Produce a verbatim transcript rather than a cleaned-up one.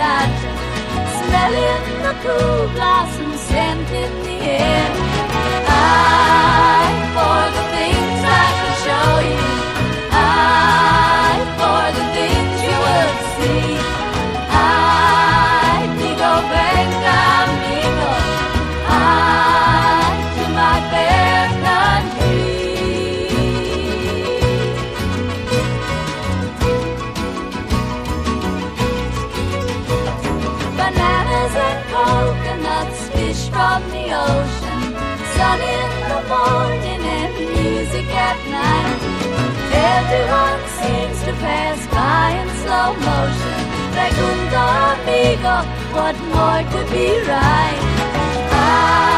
imagine, smelling the cool blossom scent in the air. I, for the things I could show you, I, for the things you would see, I, digo, venga, amigo, I, to my fair country. Bananas and coconuts, fish from the ocean, sun in the morning and music at night. Everyone seems to pass by in slow motion. Pregunto, amigo, what more could be right? I